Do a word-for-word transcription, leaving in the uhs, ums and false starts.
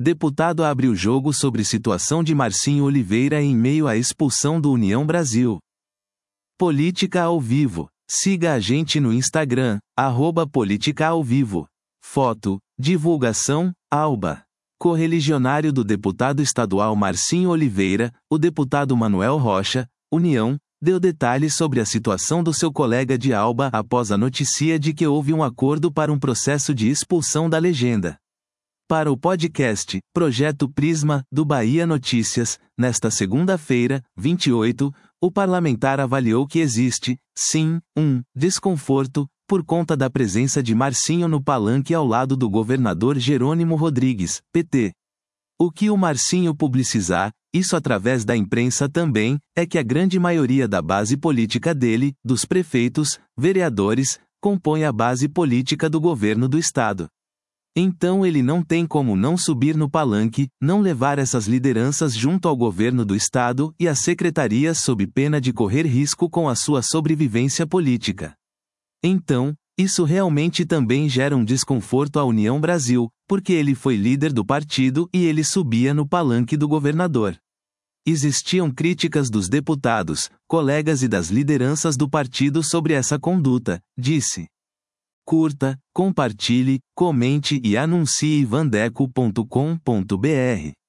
Deputado abre o jogo sobre situação de Marcinho Oliveira em meio à expulsão do União Brasil. Política ao vivo. Siga a gente no Instagram, arroba Política ao Vivo. Foto, divulgação, Alba. Correligionário do deputado estadual Marcinho Oliveira, o deputado Manuel Rocha, União, deu detalhes sobre a situação do seu colega de Alba após a notícia de que houve um acordo para um processo de expulsão da legenda. Para o podcast Projeto Prisma, do Bahia Notícias, nesta segunda-feira, vinte e oito, o parlamentar avaliou que existe, sim, um desconforto, por conta da presença de Marcinho no palanque ao lado do governador Jerônimo Rodrigues, P T. O que o Marcinho publicizar, isso através da imprensa também, é que a grande maioria da base política dele, dos prefeitos, vereadores, compõe a base política do governo do estado. Então ele não tem como não subir no palanque, não levar essas lideranças junto ao governo do estado e às secretarias sob pena de correr risco com a sua sobrevivência política. Então, isso realmente também gera um desconforto à União Brasil, porque ele foi líder do partido e ele subia no palanque do governador. Existiam críticas dos deputados, colegas e das lideranças do partido sobre essa conduta, disse. Curta, compartilhe, comente e anuncie vandeco ponto com ponto br.